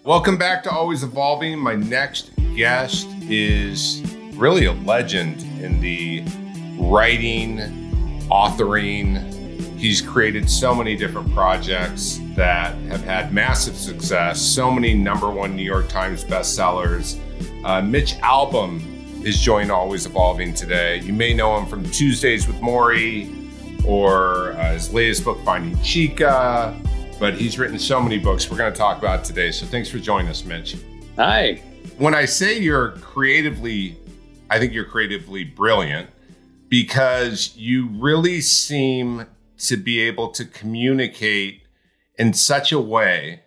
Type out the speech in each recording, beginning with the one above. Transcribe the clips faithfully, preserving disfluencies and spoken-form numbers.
Welcome back to Always Evolving. My next guest is really a legend in the writing, authoring. He's created so many different projects that have had massive success, so many number one New York Times bestsellers. Uh, Mitch Albom is joined Always Evolving today. You may know him from Tuesdays with Morrie or uh, his latest book, Finding Chica. But he's written so many books we're going to talk about today. So thanks for joining us, Mitch. Hi. When I say you're creatively, I think you're creatively brilliant because you really seem to be able to communicate in such a way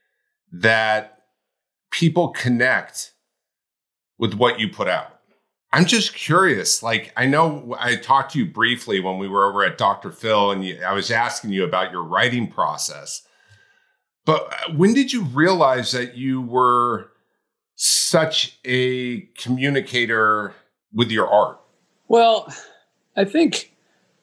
that people connect with what you put out. I'm just curious. Like, I know I talked to you briefly when we were over at Doctor Phil, and you, I was asking you about your writing process. But when did you realize that you were such a communicator with your art? Well, I think,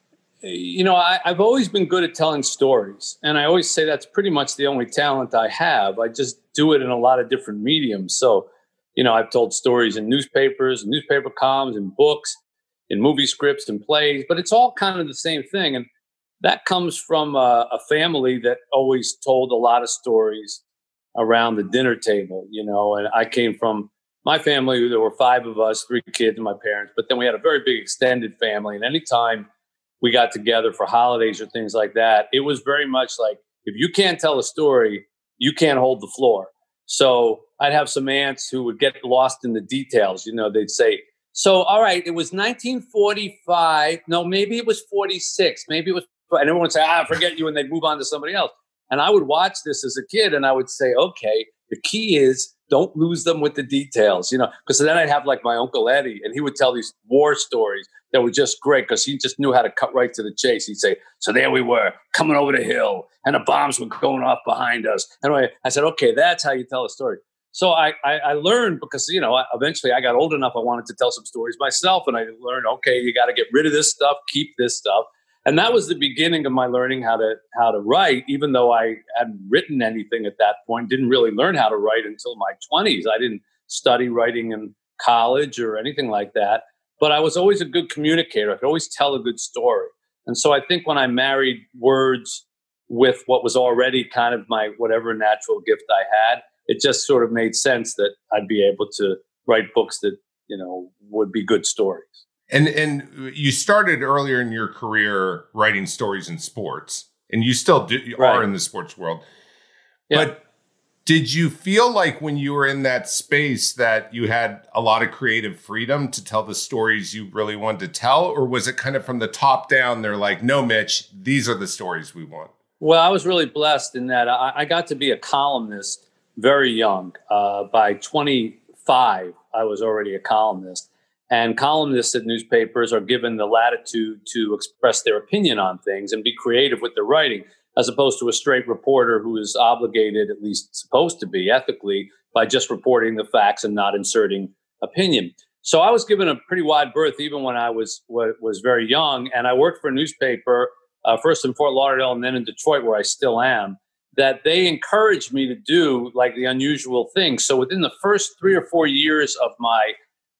you know, I, I've always been good at telling stories. And I always say that's pretty much the only talent I have. I just do it in a lot of different mediums. So, you know, I've told stories in newspapers, newspaper columns, in books, in movie scripts and plays, but it's all kind of the same thing. And that comes from a, a family that always told a lot of stories around the dinner table, you know, and I came from my family. There were five of us, three kids and my parents, but then we had a very big extended family. And anytime we got together for holidays or things like that, it was very much like, if you can't tell a story, you can't hold the floor. So I'd have some aunts who would get lost in the details. You know, they'd say, so, all right, it was nineteen forty-five. No, maybe it was forty-six. Maybe it was, and everyone would say, ah, forget you. And they'd move on to somebody else. And I would watch this as a kid and I would say, okay, the key is don't lose them with the details, you know, because then I'd have like my Uncle Eddie and he would tell these war stories that were just great because he just knew how to cut right to the chase. He'd say, so there we were coming over the hill and the bombs were going off behind us. And I, I said, okay, that's how you tell a story. So I, I, I learned because, you know, eventually I got old enough. I wanted to tell some stories myself. And I learned, okay, you got to get rid of this stuff, keep this stuff. And that was the beginning of my learning how to how to write, even though I hadn't written anything at that point, didn't really learn how to write until my twenties. I didn't study writing in college or anything like that. But I was always a good communicator. I could always tell a good story. And so I think when I married words with what was already kind of my whatever natural gift I had, it just sort of made sense that I'd be able to write books that, you know, would be good stories. And and you started earlier in your career writing stories in sports, and you still do, you Right. are in the sports world. Yeah. But did you feel like when you were in that space that you had a lot of creative freedom to tell the stories you really wanted to tell? Or was it kind of from the top down, they're like, no, Mitch, these are the stories we want? Well, I was really blessed in that I, I got to be a columnist very young. Uh, by twenty-five, I was already a columnist. And columnists at newspapers are given the latitude to express their opinion on things and be creative with their writing, as opposed to a straight reporter who is obligated, at least supposed to be ethically, by just reporting the facts and not inserting opinion. So I was given a pretty wide berth even when I was was very young. And I worked for a newspaper, uh, first in Fort Lauderdale and then in Detroit, where I still am, that they encouraged me to do like the unusual things. So within the first three or four years of my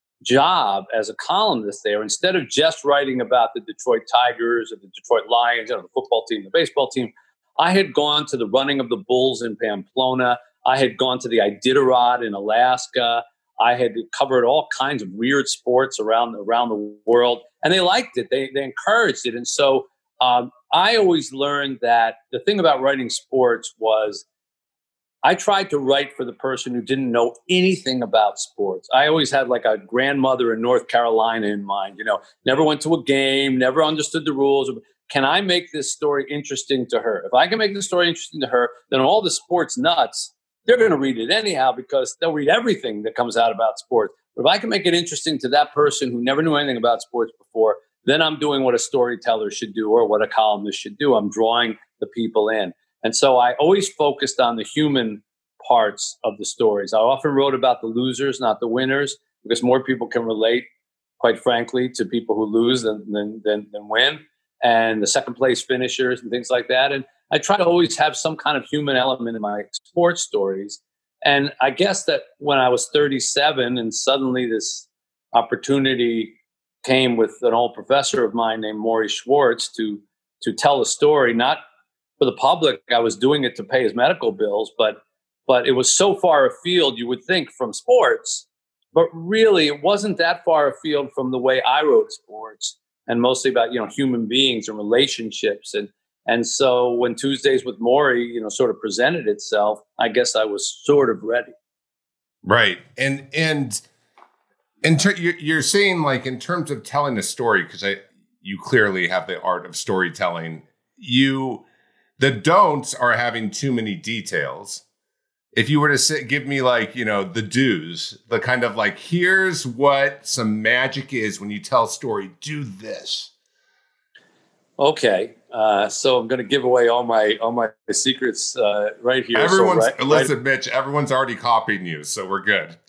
job as a columnist there, instead of just writing about the Detroit Tigers or the Detroit Lions, you know, the football team, the baseball team, I had gone to the running of the bulls in Pamplona. I had gone to the Iditarod in Alaska. I had covered all kinds of weird sports around around the world, and they liked it. They they encouraged it, and so um, I always learned that the thing about writing sports was I tried to write for the person who didn't know anything about sports. I always had like a grandmother in North Carolina in mind, you know, never went to a game, never understood the rules. Can I make this story interesting to her? If I can make the story interesting to her, then all the sports nuts, they're going to read it anyhow because they'll read everything that comes out about sports. But if I can make it interesting to that person who never knew anything about sports before, then I'm doing what a storyteller should do or what a columnist should do. I'm drawing the people in. And so I always focused on the human parts of the stories. I often wrote about the losers, not the winners, because more people can relate, quite frankly, to people who lose than than, than, than win, and the second place finishers and things like that. And I try to always have some kind of human element in my sports stories. And I guess that when I was thirty-seven and suddenly this opportunity came with an old professor of mine named Maury Schwartz to to tell a story, not for the public. I was doing it to pay his medical bills, but but it was so far afield, you would think, from sports. But really, it wasn't that far afield from the way I wrote sports, and mostly about, you know, human beings and relationships. And and so when Tuesdays with Maury, you know, sort of presented itself, I guess I was sort of ready. Right. And and and ter- you're, you're saying, like, in terms of telling a story, because I you clearly have the art of storytelling. You the don'ts are having too many details. If you were to sit, give me, like, you know, the do's, the kind of like, here's what some magic is when you tell a story, do this. Okay. Uh, so I'm going to give away all my all my secrets uh, right here. Everyone's, so right, listen, right. Mitch, everyone's already copying you, so we're good.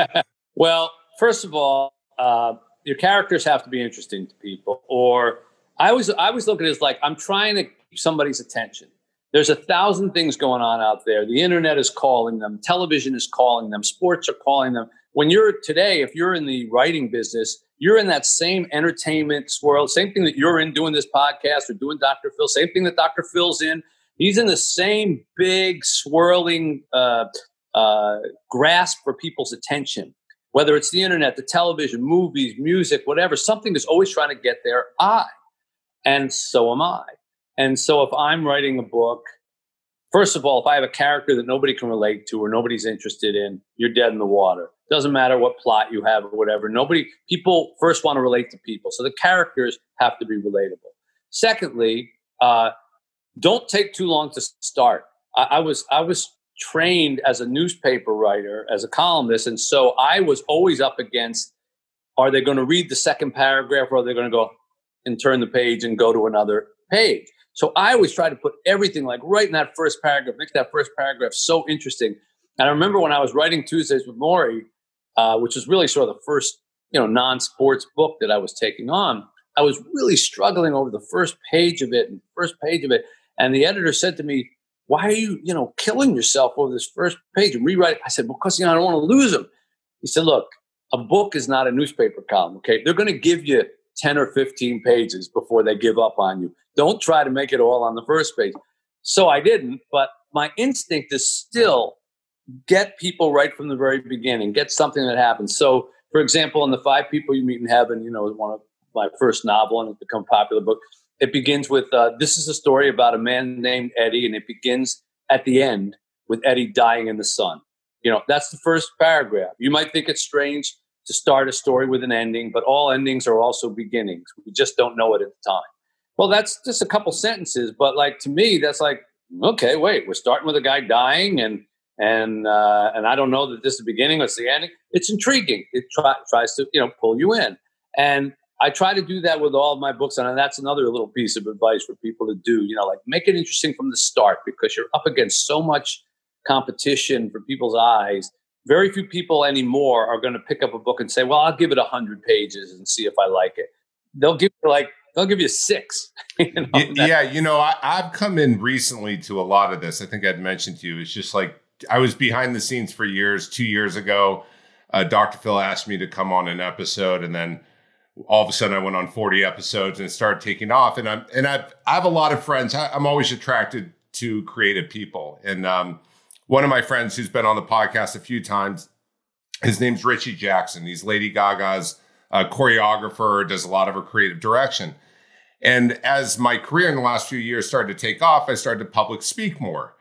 Well, first of all, uh, your characters have to be interesting to people. Or I was I was looking at it as like, I'm trying to keep somebody's attention. There's a thousand things going on out there. The internet is calling them. Television is calling them. Sports are calling them. When you're today, if you're in the writing business, you're in that same entertainment swirl, same thing that you're in doing this podcast or doing Doctor Phil, same thing that Doctor Phil's in. He's in the same big swirling uh, uh, grasp for people's attention, whether it's the internet, the television, movies, music, whatever. Something is always trying to get their eye. And so am I. And so if I'm writing a book, first of all, if I have a character that nobody can relate to or nobody's interested in, you're dead in the water. Doesn't matter what plot you have or whatever. Nobody, people first want to relate to people. So the characters have to be relatable. Secondly, uh, don't take too long to start. I, I was I was trained as a newspaper writer, as a columnist, and so I was always up against, are they going to read the second paragraph or are they going to go and turn the page and go to another page? So I always try to put everything like right in that first paragraph, make that first paragraph so interesting. And I remember when I was writing Tuesdays with Maury, uh, which was really sort of the first, you know, non-sports book that I was taking on, I was really struggling over the first page of it and first page of it. And the editor said to me, why are you, you know, killing yourself over this first page and rewrite? I said, because, you know, I don't want to lose them. He said, look, a book is not a newspaper column, okay? They're going to give you ten or fifteen pages before they give up on you. Don't try to make it all on the first page. So I didn't, but my instinct is still get people right from the very beginning, get something that happens. So, for example, in The Five People You Meet in Heaven, you know, one of my first novel and it's become a popular book. It begins with, uh, this is a story about a man named Eddie, and it begins at the end with Eddie dying in the sun. You know, that's the first paragraph. You might think it's strange to start a story with an ending, but all endings are also beginnings. We just don't know it at the time. Well, that's just a couple sentences, but like to me, that's like, okay, wait, we're starting with a guy dying, and and uh, and I don't know that this is the beginning, it's the ending. It's intriguing. It try, tries to, you know, pull you in, and I try to do that with all of my books, and that's another little piece of advice for people to do. You know, like make it interesting from the start because you're up against so much competition for people's eyes. Very few people anymore are going to pick up a book and say, well, I'll give it one hundred pages and see if I like it. They'll give you like, they'll give you six. You know, yeah, you know, I, I've come in recently to a lot of this. I think I'd mentioned to you. It's just like, I was behind the scenes for years. Two years ago, uh, Doctor Phil asked me to come on an episode, and then all of a sudden I went on forty episodes and it started taking off. And I'm, and I've, I have a lot of friends. I, I'm always attracted to creative people. And, um, one of my friends who's been on the podcast a few times, his name's Richie Jackson. He's Lady Gaga's uh, choreographer, does a lot of her creative direction. And as my career in the last few years started to take off, I started to public speak more.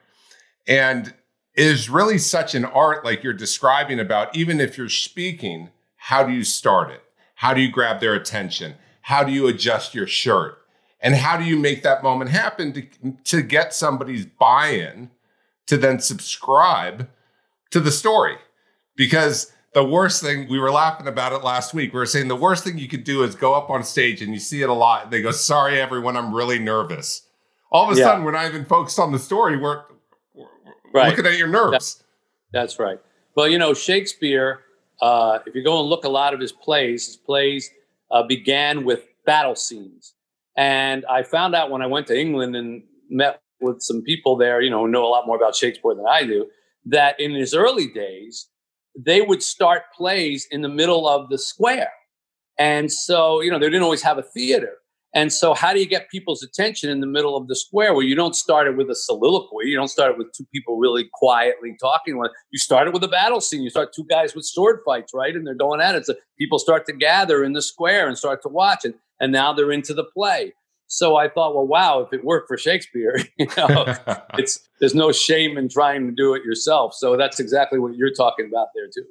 And it is really such an art, like you're describing about, even if you're speaking, how do you start it? How do you grab their attention? How do you adjust your shirt? And how do you make that moment happen to, to get somebody's buy-in to then subscribe to the story? Because the worst thing, we were laughing about it last week. We were saying the worst thing you could do is go up on stage, and you see it a lot. They go, sorry, everyone, I'm really nervous. All of a yeah. sudden, we're not even focused on the story. We're, we're right. looking at your nerves. That's, that's right. Well, you know, Shakespeare, uh, if you go and look a lot of his plays, his plays uh, began with battle scenes. And I found out when I went to England and met with some people there, you know, who know a lot more about Shakespeare than I do, that in his early days, they would start plays in the middle of the square. And so, you know, they didn't always have a theater. And so how do you get people's attention in the middle of the square? Well, you don't start it with a soliloquy. You don't start it with two people really quietly talking. You start it with a battle scene. You start two guys with sword fights, right? And they're going at it. So people start to gather in the square and start to watch it. And now they're into the play. So I thought, well, wow, if it worked for Shakespeare, you know, it's there's no shame in trying to do it yourself. So that's exactly what you're talking about there, too.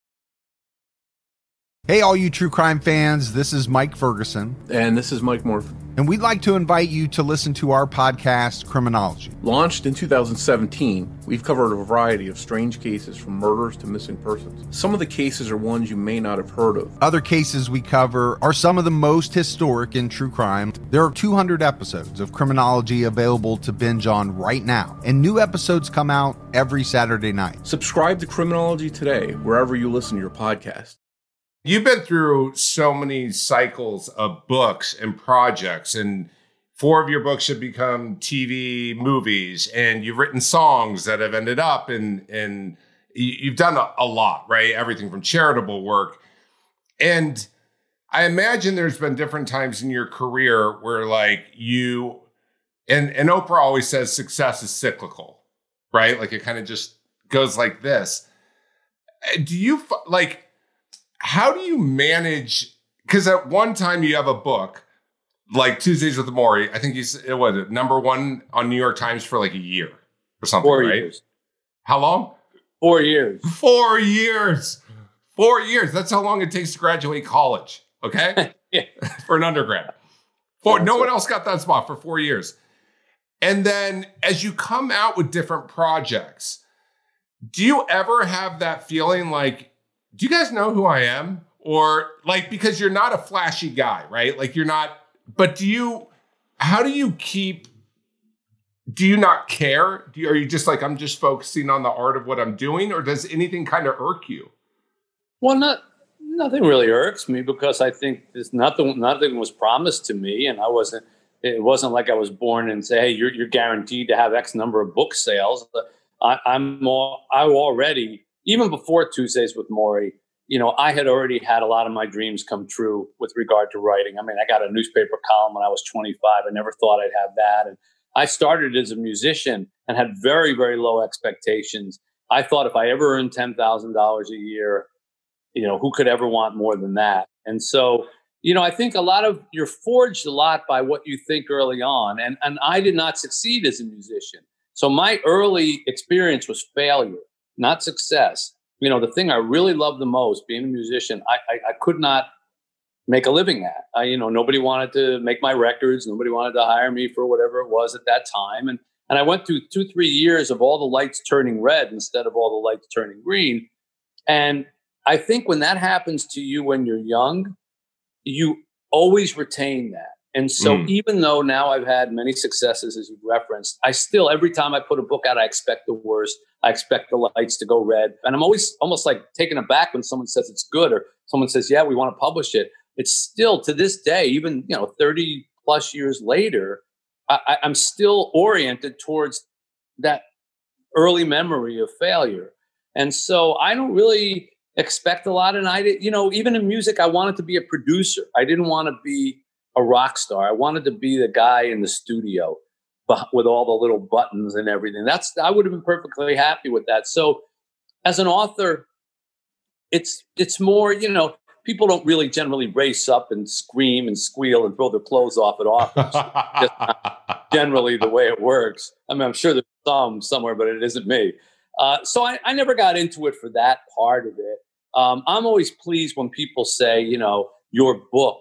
Hey, all you true crime fans, this is Mike Ferguson. And this is Mike Morphin. And we'd like to invite you to listen to our podcast, Criminology. Launched in two thousand seventeen, we've covered a variety of strange cases from murders to missing persons. Some of the cases are ones you may not have heard of. Other cases we cover are some of the most historic in true crime. There are two hundred episodes of Criminology available to binge on right now, and new episodes come out every Saturday night. Subscribe to Criminology today, wherever you listen to your podcast. You've been through so many cycles of books and projects, and four of your books have become T V movies, and you've written songs that have ended up in, in you've done a, a lot, right? Everything from charitable work. And I imagine there's been different times in your career where like you, and, and Oprah always says success is cyclical, right? Like it kind of just goes like this. Do you like, how do you manage? Because at one time you have a book like Tuesdays with Morrie. I think you said it was number one on New York Times for like a year or something, Four right? Years. How long? Four years. Four years. Four years. That's how long it takes to graduate college. Okay, yeah. For an undergrad. Four. No one else got that spot for four years. And then as you come out with different projects, do you ever have that feeling like, do you guys know who I am? Or like, because you're not a flashy guy, right? Like you're not, but do you, how do you keep, do you not care? Do you, are you just like, I'm just focusing on the art of what I'm doing? Or does anything kind of irk you? Well, not, nothing really irks me because I think there's nothing, nothing was promised to me. And I wasn't, it wasn't like I was born and say, hey, you're, you're guaranteed to have X number of book sales. I, I'm all, I already, even before Tuesdays with Morrie, you know, I had already had a lot of my dreams come true with regard to writing. I mean, I got a newspaper column when I was twenty-five. I never thought I'd have that. And I started as a musician and had very, very low expectations. I thought if I ever earned ten thousand dollars a year, you know, who could ever want more than that? And so, you know, I think a lot of, you're forged a lot by what you think early on. And, and I did not succeed as a musician. So my early experience was failure, not success. You know, the thing I really loved the most, being a musician, I, I, I could not make a living at. I, you know, nobody wanted to make my records. Nobody wanted to hire me for whatever it was at that time. And and I went through two, three years of all the lights turning red instead of all the lights turning green. And I think when that happens to you when you're young, you always retain that. And so mm. even though now I've had many successes, as you've referenced, I still, every time I put a book out, I expect the worst. I expect the lights to go red. And I'm always almost like taken aback when someone says it's good or someone says, yeah, we want to publish it. It's still to this day, even, you know, thirty plus years later, I, I'm still oriented towards that early memory of failure. And so I don't really expect a lot. And I did, you know, even in music, I wanted to be a producer. I didn't want to be a rock star. I wanted to be the guy in the studio but with all the little buttons and everything. That's, I would have been perfectly happy with that. So as an author, it's, it's more, you know, people don't really generally race up and scream and squeal and throw their clothes off at authors. Just not generally the way it works. I mean, I'm sure there's some somewhere, but it isn't me. Uh, so I, I never got into it for that part of it. Um, I'm always pleased when people say, you know, your book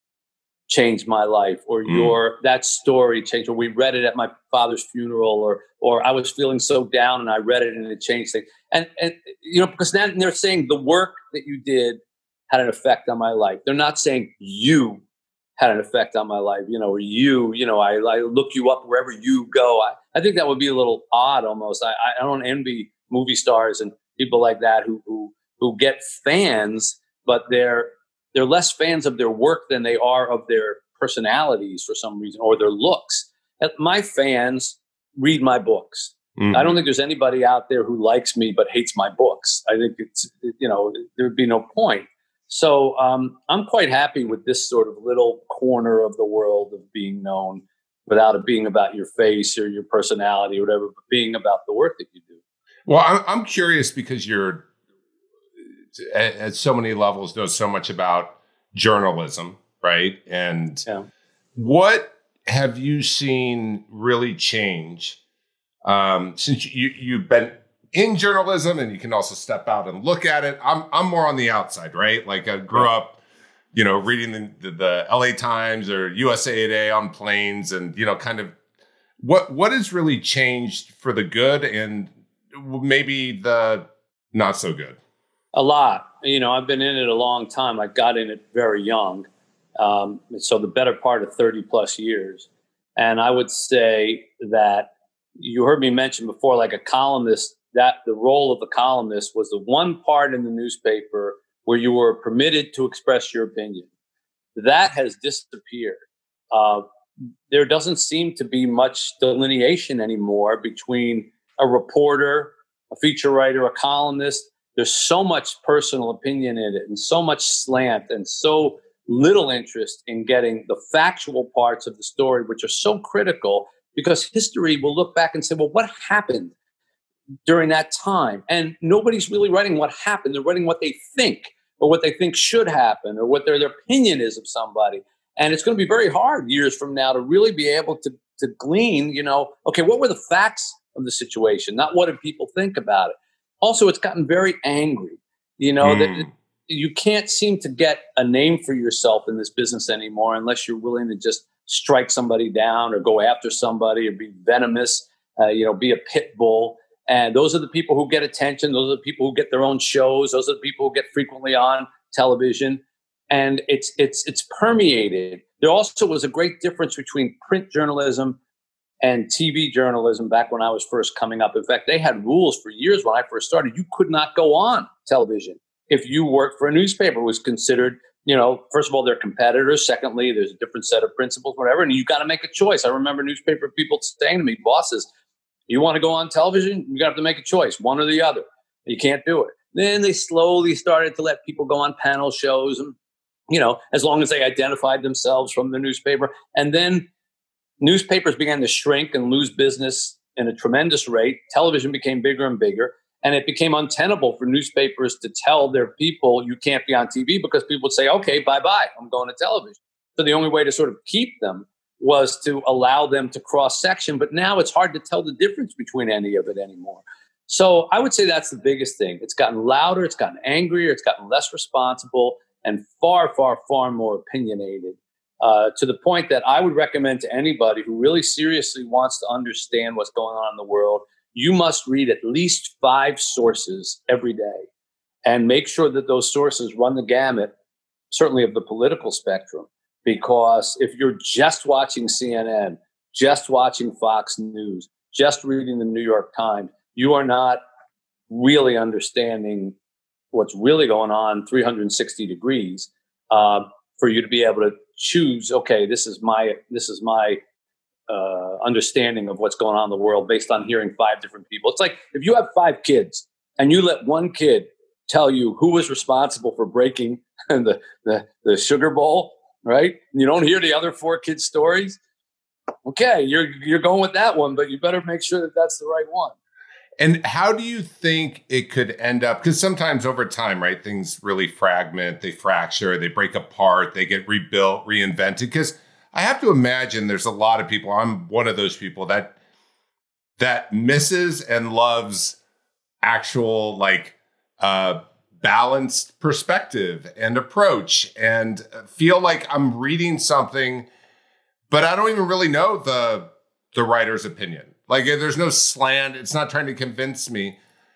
changed my life, or mm. your that story changed, or we read it at my father's funeral, or or I was feeling so down and I read it and it changed things. And and you know, because then they're saying the work that you did had an effect on my life. They're not saying you had an effect on my life, you know, or you, you know, I, I look you up wherever you go. I, I think that would be a little odd almost. I, I don't envy movie stars and people like that who who who get fans, but they're they're less fans of their work than they are of their personalities for some reason, or their looks. My fans read my books. Mm-hmm. I don't think there's anybody out there who likes me but hates my books. I think it's, you know, there would be no point. So um, I'm quite happy with this sort of little corner of the world of being known without it being about your face or your personality or whatever, but being about the work that you do. Well, I'm, I'm curious because you're at, at so many levels know so much about journalism, right? And yeah. What have you seen really change um, since you, you've been in journalism and you can also step out and look at it? I'm I'm more on the outside, right? Like I grew up, you know, reading the, the, the L A Times or U S A Today on planes, and you know, kind of what what has really changed for the good and maybe the not so good? A lot. You know, I've been in it a long time. I got in it very young, um, so the better part of thirty plus years. And I would say that you heard me mention before, like a columnist, that the role of the columnist was the one part in the newspaper where you were permitted to express your opinion. That has disappeared. Uh, there doesn't seem to be much delineation anymore between a reporter, a feature writer, a columnist. There's so much personal opinion in it and so much slant and so little interest in getting the factual parts of the story, which are so critical, because history will look back and say, well, what happened during that time? And nobody's really writing what happened. They're writing what they think or what they think should happen or what their, their opinion is of somebody. And it's going to be very hard years from now to really be able to, to glean, you know, okay, what were the facts of the situation? Not what did people think about it? Also, it's gotten very angry, you know, mm. that you can't seem to get a name for yourself in this business anymore unless you're willing to just strike somebody down or go after somebody or be venomous, uh, you know, be a pit bull. And those are the people who get attention. Those are the people who get their own shows. Those are the people who get frequently on television. And it's it's it's permeated. There also was a great difference between print journalism and T V journalism back when I was first coming up. In fact, they had rules for years when I first started. You could not go on television if you worked for a newspaper. It was considered, you know, first of all, they're competitors. Secondly, there's a different set of principles, whatever. And you got to make a choice. I remember newspaper people saying to me, bosses, you want to go on television? You got to have to make a choice, one or the other. You can't do it. Then they slowly started to let people go on panel shows, and, you know, as long as they identified themselves from the newspaper. And then newspapers began to shrink and lose business in a tremendous rate. Television became bigger and bigger. And it became untenable for newspapers to tell their people, you can't be on T V, because people would say, okay, bye-bye, I'm going to television. So the only way to sort of keep them was to allow them to cross-section. But now it's hard to tell the difference between any of it anymore. So I would say that's the biggest thing. It's gotten louder, it's gotten angrier, it's gotten less responsible, and far, far, far more opinionated, uh, to the point that I would recommend to anybody who really seriously wants to understand what's going on in the world, you must read at least five sources every day and make sure that those sources run the gamut, certainly of the political spectrum. Because if you're just watching C N N, just watching Fox News, just reading the New York Times, you are not really understanding what's really going on three hundred sixty degrees, uh, for you to be able to choose, okay, this is my, this is my, Uh, understanding of what's going on in the world based on hearing five different people. It's like if you have five kids and you let one kid tell you who was responsible for breaking the, the, the sugar bowl, right? And you don't hear the other four kids' stories. Okay, you're you're going with that one, but you better make sure that that's the right one. And how do you think it could end up? Because sometimes over time, right, things really fragment, they fracture, they break apart, they get rebuilt, reinvented. Because I have to imagine there's a lot of people, I'm one of those people that that misses and loves actual like uh, balanced perspective and approach, and feel like I'm reading something, but I don't even really know the the writer's opinion. Like there's no slant. It's not trying to convince me.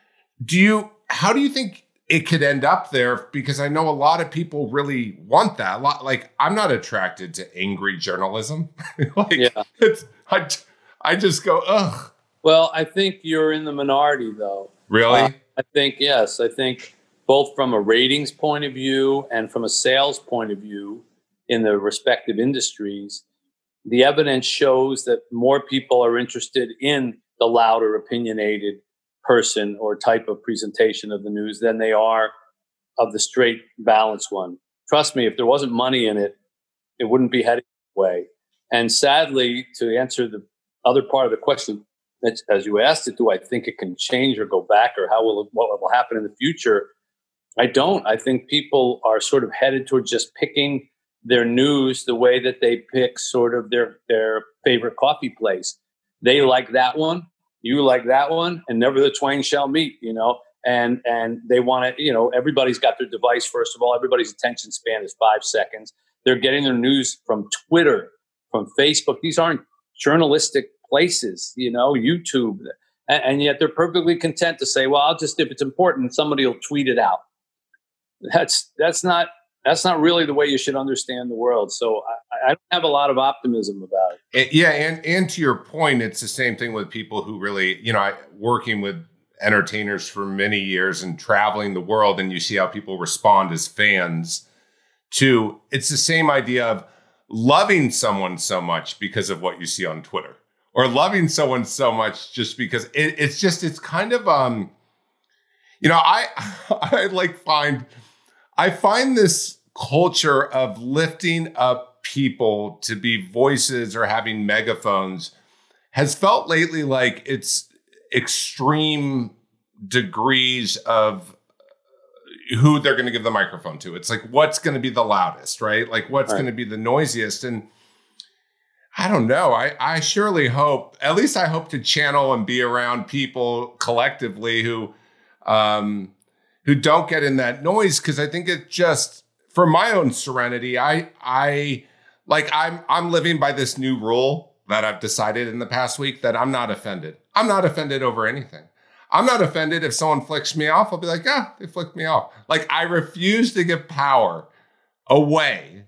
Do you, how do you think it could end up there? Because I know a lot of people really want that. A lot, like I'm not attracted to angry journalism. like yeah. it's, I, I just go, ugh. Well, I think you're in the minority though. Really? Uh, I think, yes, I think both from a ratings point of view and from a sales point of view in the respective industries, the evidence shows that more people are interested in the louder, opinionated person or type of presentation of the news than they are of the straight, balanced one. Trust me, if there wasn't money in it, it wouldn't be heading that way. And sadly, to answer the other part of the question, as you asked it, do I think it can change or go back, or how will it, what will happen in the future? I don't. I think people are sort of headed toward just picking their news the way that they pick sort of their, their favorite coffee place. They like that one, you like that one, and never the twain shall meet, you know? And and they want to, you know, everybody's got their device, first of all. Everybody's attention span is five seconds. They're getting their news from Twitter, from Facebook. These aren't journalistic places, you know, YouTube. And, and yet they're perfectly content to say, well, I'll just, if it's important, somebody will tweet it out. That's that's not that's not really the way you should understand the world. So I, I don't have a lot of optimism about it. it yeah, and and to your point, it's the same thing with people who really, you know, I, working with entertainers for many years and traveling the world, and you see how people respond as fans to, it's the same idea of loving someone so much because of what you see on Twitter, or loving someone so much just because it, it's just, it's kind of, um, you know, I, I like find, I find this culture of lifting up people to be voices or having megaphones has felt lately like it's extreme degrees of who they're going to give the microphone to. It's like, what's going to be the loudest, right? Like what's right. going to be the noisiest. And I don't know. I, I surely hope, at least I hope to channel and be around people collectively who, um, who don't get in that noise. Cause I think it just, for my own serenity, I, I like, I'm, I'm living by this new rule that I've decided in the past week that I'm not offended. I'm not offended over anything. I'm not offended if someone flicks me off. I'll be like, ah, they flicked me off. Like, I refuse to give power away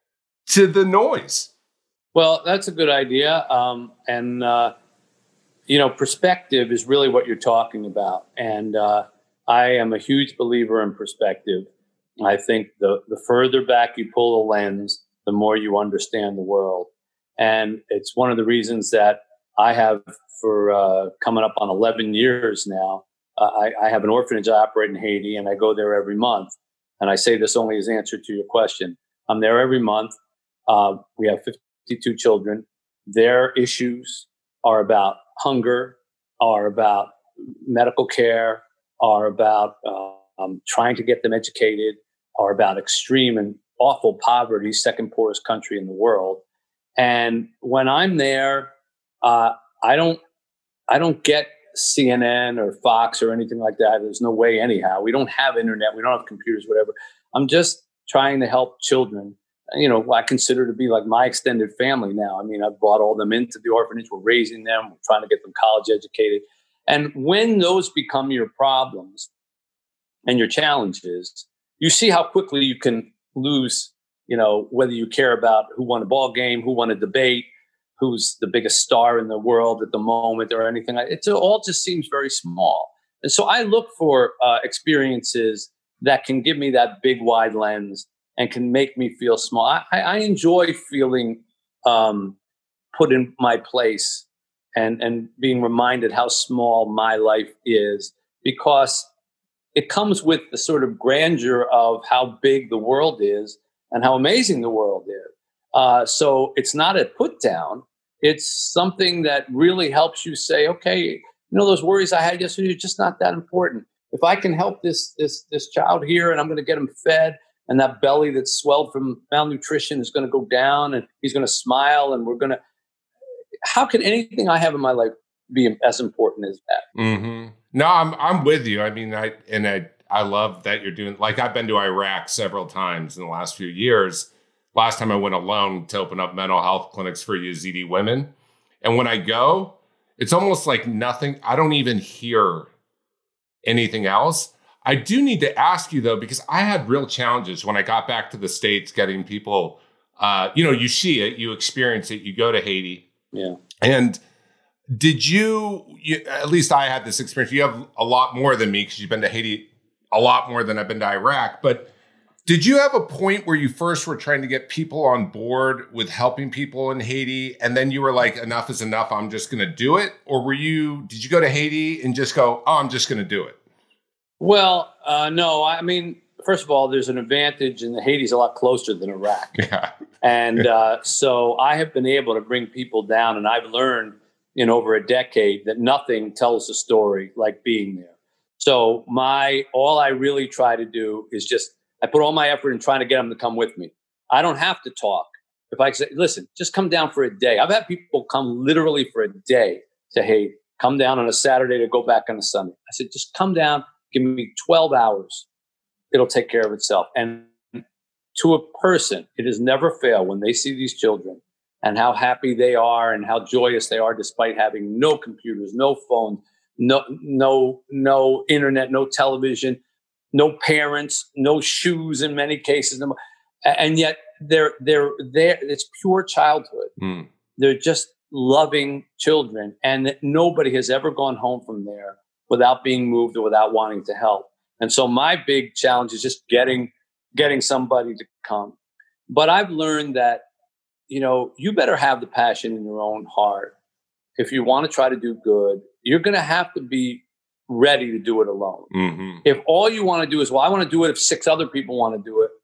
to the noise. Well, that's a good idea. Um, and, uh, you know, perspective is really what you're talking about. And uh, I am a huge believer in perspective. I think the, the further back you pull the lens, the more you understand the world. And it's one of the reasons that I have, for uh, coming up on eleven years now, uh, I, I have an orphanage I operate in Haiti, and I go there every month. And I say this only as answer to your question. I'm there every month. Uh, we have fifty-two children. Their issues are about hunger, are about medical care, are about uh, um, trying to get them educated, are about extreme and awful poverty, second poorest country in the world. And when I'm there, uh, I don't, I don't get C N N or Fox or anything like that. There's no way anyhow. We don't have internet. We don't have computers, whatever. I'm just trying to help children, you know, I consider to be like my extended family now. I mean, I've brought all them into the orphanage. We're raising them. We're trying to get them college educated. And when those become your problems and your challenges, you see how quickly you can lose, you know, whether you care about who won a ball game, who won a debate, who's the biggest star in the world at the moment or anything. It all just seems very small. And so I look for uh, experiences that can give me that big, wide lens and can make me feel small. I, I enjoy feeling um, put in my place and, and being reminded how small my life is, because it comes with the sort of grandeur of how big the world is and how amazing the world is. Uh, so it's not a put down. It's something that really helps you say, okay, you know, those worries I had yesterday are just not that important. If I can help this this this child here, and I'm going to get him fed, and that belly that's swelled from malnutrition is going to go down, and he's going to smile, and we're going to. How can anything I have in my life be as important as that? Mm-hmm. No, I'm I'm with you. I mean, I and I I love that you're doing. Like, I've been to Iraq several times in the last few years. Last time I went alone to open up mental health clinics for Yazidi women. And when I go, it's almost like nothing. I don't even hear anything else. I do need to ask you, though, because I had real challenges when I got back to the States getting people, uh, you know, you see it, you experience it, you go to Haiti. Yeah. And did you, you at least I had this experience. You have a lot more than me because you've been to Haiti a lot more than I've been to Iraq. But Did you have a point where you first were trying to get people on board with helping people in Haiti, and then you were like, enough is enough, I'm just going to do it? Or were you, did you go to Haiti and just go, oh, I'm just going to do it? Well, uh, no, I mean, first of all, there's an advantage in the Haiti's a lot closer than Iraq. Yeah. And uh, so I have been able to bring people down, and I've learned in over a decade that nothing tells a story like being there. So my, all I really try to do is just, I put all my effort in trying to get them to come with me. I don't have to talk. If I say, listen, just come down for a day. I've had people come literally for a day to Haiti, come down on a Saturday to go back on a Sunday. I said, just come down, give me twelve hours. It'll take care of itself. And to a person, it has never failed when they see these children and how happy they are and how joyous they are despite having no computers, no phones, no, no, no internet, no television, no parents, no shoes in many cases. No, and yet they're, they're there. It's pure childhood. Mm. They're just loving children. And that nobody has ever gone home from there without being moved or without wanting to help. And so my big challenge is just getting, getting somebody to come. But I've learned that, you know, you better have the passion in your own heart. If you want to try to do good, you're going to have to be ready to do it alone. Mm-hmm. If all you want to do is, well, I want to do it if six other people want to do it,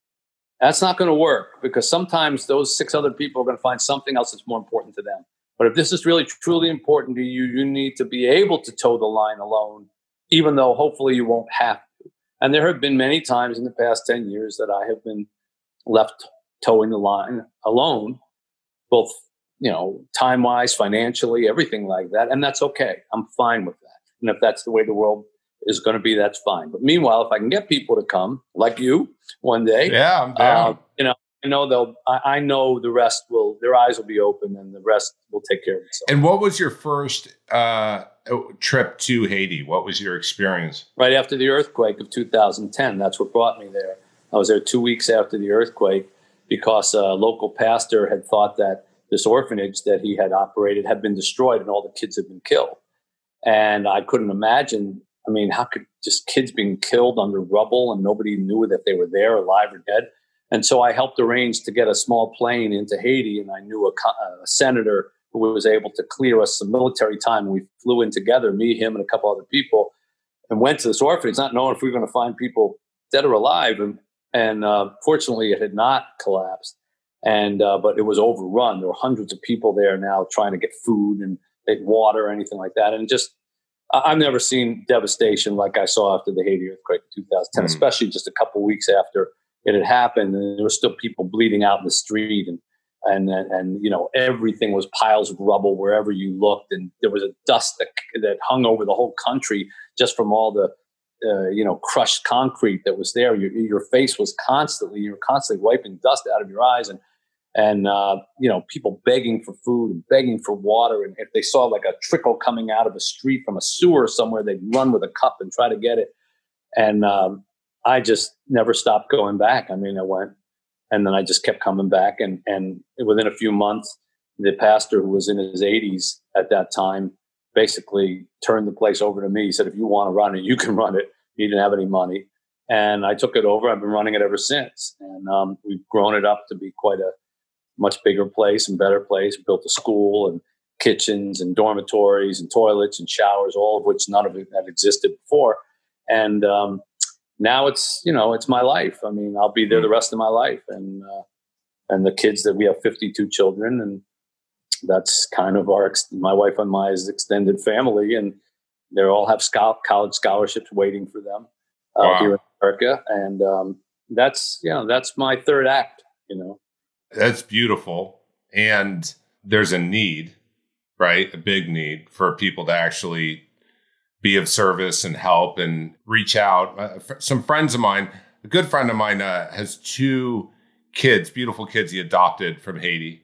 that's not going to work, because sometimes those six other people are going to find something else that's more important to them. But if this is really truly important to you, you need to be able to toe the line alone, even though hopefully you won't have to. And there have been many times in the past ten years that I have been left towing the line alone, both, you know, time-wise, financially, everything like that. And that's okay. I'm fine with that. And if that's the way the world is going to be, that's fine. But meanwhile, if I can get people to come, like you, one day, yeah, I'm down. Uh, you know, I know they'll. I, I know the rest will. Their eyes will be open, and the rest will take care of itself. And what was your first uh, trip to Haiti? What was your experience? Right after the earthquake of two thousand ten, that's what brought me there. I was there two weeks after the earthquake because a local pastor had thought that this orphanage that he had operated had been destroyed and all the kids had been killed. And I couldn't imagine, I mean, how could just kids being killed under rubble and nobody knew that they were there, alive or dead? And so I helped arrange to get a small plane into Haiti, and I knew a, a senator who was able to clear us some military time. We flew in together, me, him, and a couple other people, and went to this orphanage, not knowing if we were going to find people dead or alive. And, and uh, fortunately, it had not collapsed, and uh, but it was overrun. There were hundreds of people there now trying to get food and water or anything like that. And just, I've never seen devastation like I saw after the Haiti earthquake in two thousand ten, mm. especially just a couple of weeks after it had happened. And there were still people bleeding out in the street. And, and, and, and you know, everything was piles of rubble wherever you looked. And there was a dust that, that hung over the whole country just from all the, uh, you know, crushed concrete that was there. Your, your face was constantly, you were constantly wiping dust out of your eyes. And, And, uh, you know, people begging for food and begging for water. And if they saw like a trickle coming out of a street from a sewer somewhere, they'd run with a cup and try to get it. And um, I just never stopped going back. I mean, I went and then I just kept coming back. And, and within a few months, the pastor, who was in his eighties at that time, basically turned the place over to me. He said, if you want to run it, you can run it. He didn't have any money. And I took it over. I've been running it ever since. And um, we've grown it up to be quite a much bigger place and better place. We built a school and kitchens and dormitories and toilets and showers, all of which none of it had existed before. And um, now it's, you know, it's my life. I mean, I'll be there the rest of my life. And, uh, and the kids that we have fifty-two children, and that's kind of our, my wife and my extended family. And they all have sco- college scholarships waiting for them uh, wow. here in America. And um, that's, you know, that's my third act, you know. That's beautiful. And there's a need, right? A big need for people to actually be of service and help and reach out. Uh, some friends of mine, a good friend of mine uh, has two kids, beautiful kids he adopted from Haiti.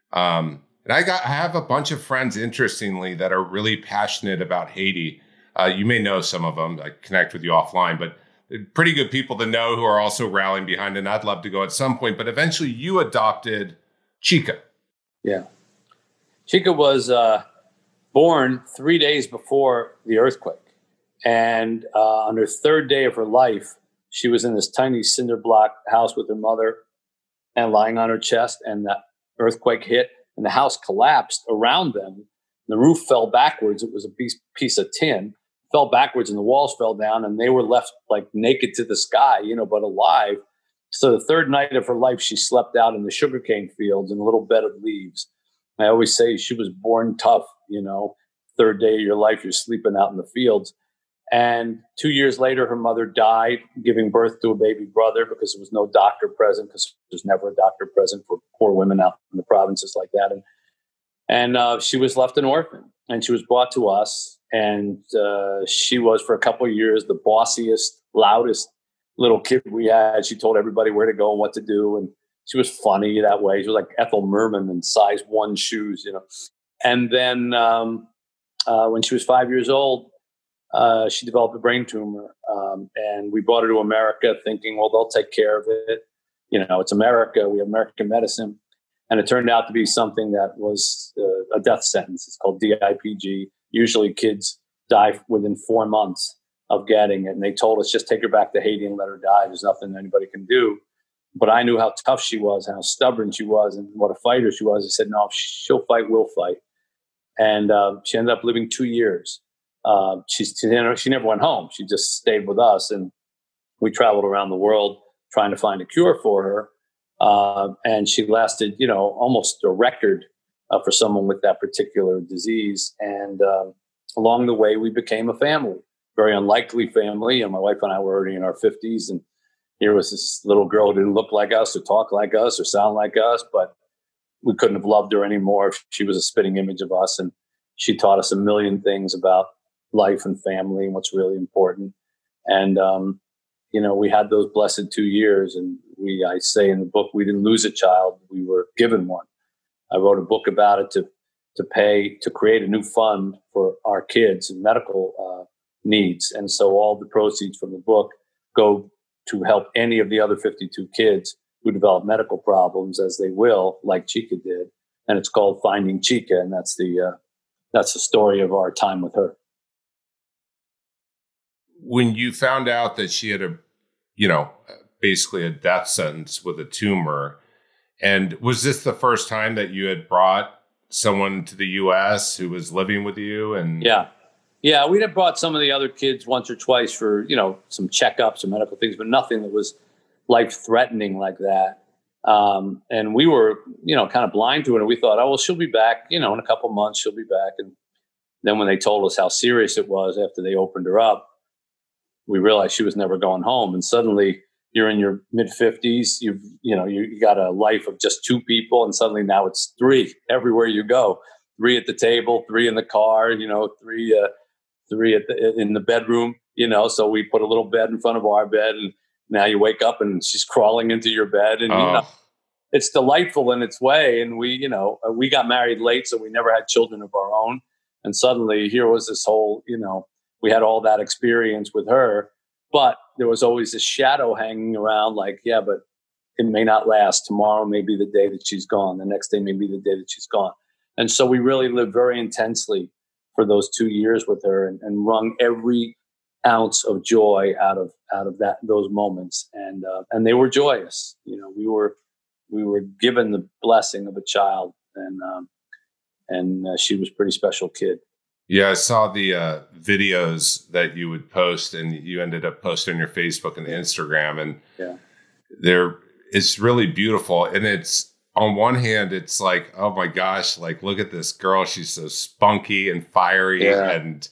Um, and I got, I have a bunch of friends, interestingly, that are really passionate about Haiti. Uh, you may know some of them. I connect with you offline, but pretty good people to know who are also rallying behind it. And I'd love to go at some point, but eventually you adopted Chica. Yeah. Chica was uh, born three days before the earthquake. And uh, on her third day of her life, she was in this tiny cinder block house with her mother and lying on her chest, and the earthquake hit and the house collapsed around them. The roof fell backwards. It was a piece, piece of tin, fell backwards and the walls fell down and they were left like naked to the sky, you know, but alive. So the third night of her life, she slept out in the sugarcane fields in a little bed of leaves. I always say she was born tough, you know, third day of your life, you're sleeping out in the fields. And two years later, her mother died, giving birth to a baby brother because there was no doctor present, because there's never a doctor present for poor women out in the provinces like that. And, and uh, she was left an orphan, and she was brought to us. And uh, she was, for a couple of years, the bossiest, loudest little kid we had. She told everybody where to go and what to do. And she was funny that way. She was like Ethel Merman in size one shoes, you know. And then um, uh, when she was five years old, uh, she developed a brain tumor. Um, and we brought her to America thinking, well, they'll take care of it. You know, it's America. We have American medicine. And it turned out to be something that was uh, a death sentence. It's called D I P G. Usually kids die within four months of getting it. And they told us, just take her back to Haiti and let her die. There's nothing anybody can do. But I knew how tough she was, how stubborn she was, and what a fighter she was. I said, no, she'll fight, we'll fight. And uh, she ended up living two years. Uh, she, she, she never went home. She just stayed with us. And we traveled around the world trying to find a cure for her. Uh, and she lasted, you know, almost a record uh, for someone with that particular disease. And uh, along the way, we became a family, very unlikely family. And my wife and I were already in our fifties. And here was this little girl who didn't look like us or talk like us or sound like us, but we couldn't have loved her anymore if she was a spitting image of us. And she taught us a million things about life and family and what's really important. And, um, you know, we had those blessed two years. And we, I say in the book, we didn't lose a child. We were given one. I wrote a book about it to, to pay, to create a new fund for our kids and medical uh, needs. And so all the proceeds from the book go to help any of the other fifty-two kids who develop medical problems, as they will, like Chica did. And it's called Finding Chica. And that's the, uh, that's the story of our time with her. When you found out that she had a, you know, basically a death sentence with a tumor, and was this the first time that you had brought someone to the U S who was living with you? And yeah. Yeah, we'd have brought some of the other kids once or twice for, you know, some checkups or medical things, but nothing that was life-threatening like that. Um, and we were, you know, kind of blind to it. And we thought, oh, well, she'll be back, you know, in a couple of months, she'll be back. And then when they told us how serious it was after they opened her up, we realized she was never going home. And suddenly you're in your mid-fifties, you've, you know, you, you got a life of just two people, and suddenly now it's three everywhere you go. Three at the table, three in the car, you know, three... Uh, three at the, in the bedroom, you know, so we put a little bed in front of our bed, and now you wake up and she's crawling into your bed, and, oh. you know, it's delightful in its way. And we, you know, we got married late, so we never had children of our own. And suddenly here was this whole, you know, we had all that experience with her, but there was always this shadow hanging around like, yeah, but it may not last. Tomorrow may be the day that she's gone. The next day may be the day that she's gone. And so we really lived very intensely for those two years with her, and, and wrung every ounce of joy out of out of that those moments, and uh, and they were joyous. You know, we were we were given the blessing of a child, and um, and uh, she was a pretty special kid. Yeah, I saw the uh, videos that you would post, and you ended up posting on your Facebook and Instagram, and yeah, there it's really beautiful, and it's. On one hand, it's like, oh my gosh, like, look at this girl. She's so spunky and fiery yeah. and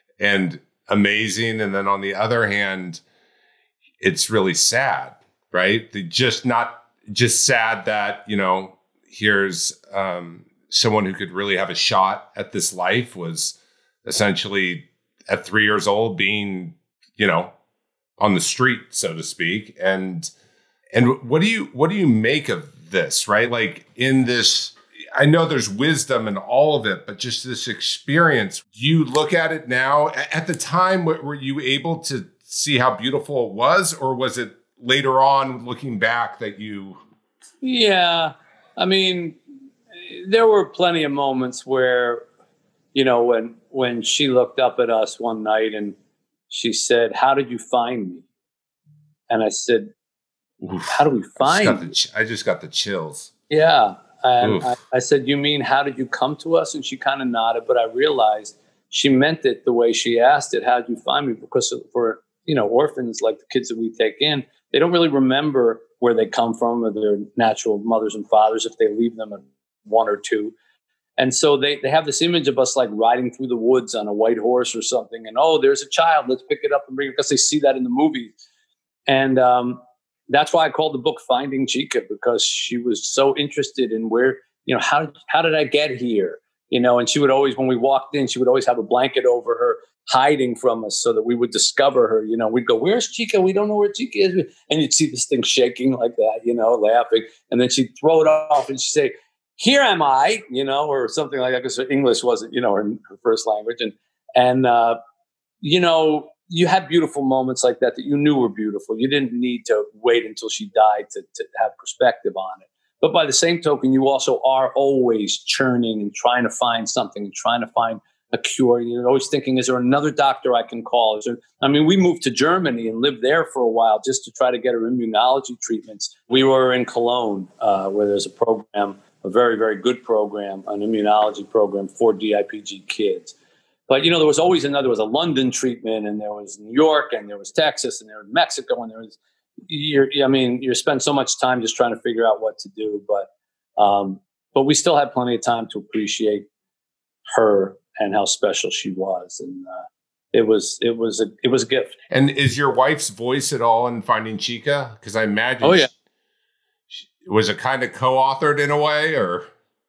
and amazing. And then on the other hand, it's really sad, right? The just not just sad that, you know, here's um, someone who could really have a shot at this life was essentially at three years old being, you know, on the street, so to speak. And and what do you what do you make of this, right? Like in this, I know there's wisdom in all of it, but just this experience, you look at it now. At the time, were you able to see how beautiful it was, or was it later on looking back that you? Yeah. I mean, there were plenty of moments where, you know, when, when she looked up at us one night and she said, "How did you find me?" And I said, how do we find I just got the, ch- I just got the chills. Yeah. And I, I said, you mean, how did you come to us? And she kind of nodded, but I realized she meant it the way she asked it. How did you find me? Because for, you know, orphans, like the kids that we take in, they don't really remember where they come from or their natural mothers and fathers if they leave them at one or two. And so they, they have this image of us like riding through the woods on a white horse or something. And, oh, there's a child, let's pick it up and bring it, because they see that in the movies. And, um, that's why I called the book Finding Chica, because she was so interested in where, you know, how, how did I get here? You know, and she would always, when we walked in, she would always have a blanket over her, hiding from us so that we would discover her. You know, we'd go, where's Chica? We don't know where Chica is. And you'd see this thing shaking like that, you know, laughing. And then she'd throw it off and she'd say, here am I, you know, or something like that, because English wasn't, you know, her, her first language. And, and uh, you know, you had beautiful moments like that that you knew were beautiful. You didn't need to wait until she died to, to have perspective on it. But by the same token, you also are always churning and trying to find something and trying to find a cure. You're always thinking, is there another doctor I can call? Is there, I mean, we moved to Germany and lived there for a while just to try to get her immunology treatments. We were in Cologne, uh, where there's a program, a very, very good program, an immunology program for D I P G kids. But, you know, there was always another, there was a London treatment, and there was New York, and there was Texas, and there was Mexico, and there was, you're, I mean, you spend so much time just trying to figure out what to do. But, um, but we still had plenty of time to appreciate her and how special she was. And uh, it was, it was a, it was a gift. And is your wife's voice at all in Finding Chica? Because I imagine oh, yeah. she, she, was it kind of co-authored in a way, or?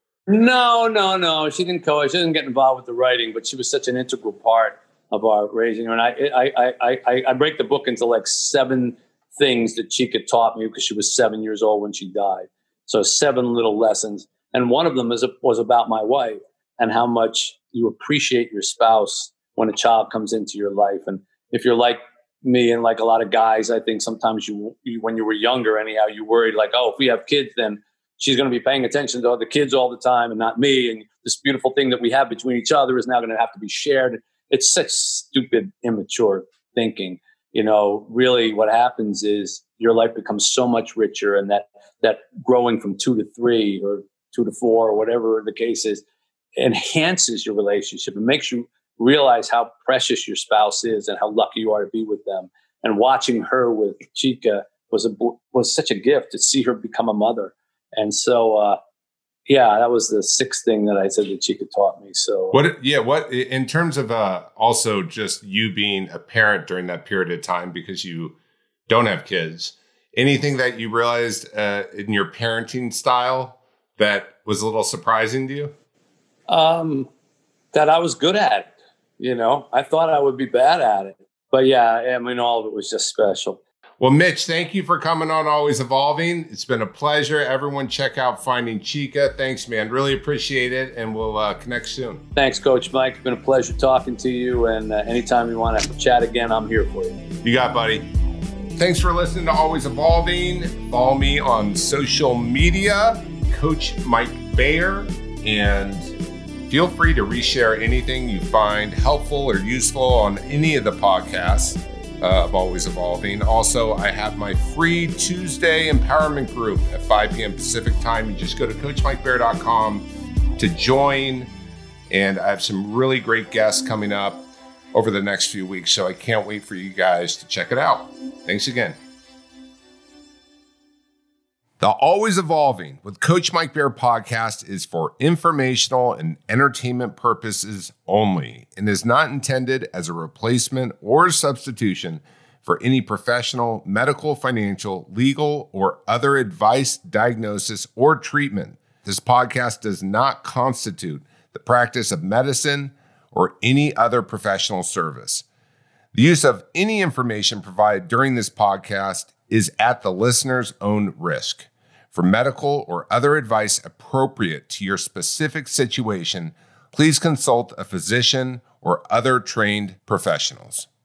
No, no, no. She didn't co. She didn't get involved with the writing, but she was such an integral part of our raising her. And I, I, I, I, I break the book into like seven things that Chica taught me, because she was seven years old when she died. So seven little lessons, and one of them is was about my wife and how much you appreciate your spouse when a child comes into your life. And if you're like me and like a lot of guys, I think sometimes you, you when you were younger, anyhow, you worried like, oh, if we have kids, then she's going to be paying attention to the kids all the time and not me. And this beautiful thing that we have between each other is now going to have to be shared. It's such stupid, immature thinking. You know, really what happens is your life becomes so much richer, and that, that growing from two to three or two to four or whatever the case is enhances your relationship and makes you realize how precious your spouse is and how lucky you are to be with them. And watching her with Chica was a, was such a gift to see her become a mother. And so, uh, yeah, that was the sixth thing that I said that Chica taught me. So, what? Yeah, what in terms of uh, also just you being a parent during that period of time, because you don't have kids, anything that you realized uh, in your parenting style that was a little surprising to you? Um, that I was good at it. You know, I thought I would be bad at it, but yeah, I mean, all of it was just special. Well, Mitch, thank you for coming on Always Evolving. It's been a pleasure. Everyone check out Finding Chica. Thanks, man. Really appreciate it. And we'll uh, connect soon. Thanks, Coach Mike. It's been a pleasure talking to you. And uh, anytime you want to chat again, I'm here for you. You got it, buddy. Thanks for listening to Always Evolving. Follow me on social media, Coach Mike Bayer. And feel free to reshare anything you find helpful or useful on any of the podcasts Uh, of Always Evolving. Also, I have my free Tuesday empowerment group at five p.m. Pacific time. You just go to coach mike bear dot com to join. And I have some really great guests coming up over the next few weeks. So I can't wait for you guys to check it out. Thanks again. The Always Evolving with Coach Mike Bayer podcast is for informational and entertainment purposes only and is not intended as a replacement or a substitution for any professional, medical, financial, legal, or other advice, diagnosis, or treatment. This podcast does not constitute the practice of medicine or any other professional service. The use of any information provided during this podcast is at the listener's own risk. For medical or other advice appropriate to your specific situation, please consult a physician or other trained professionals.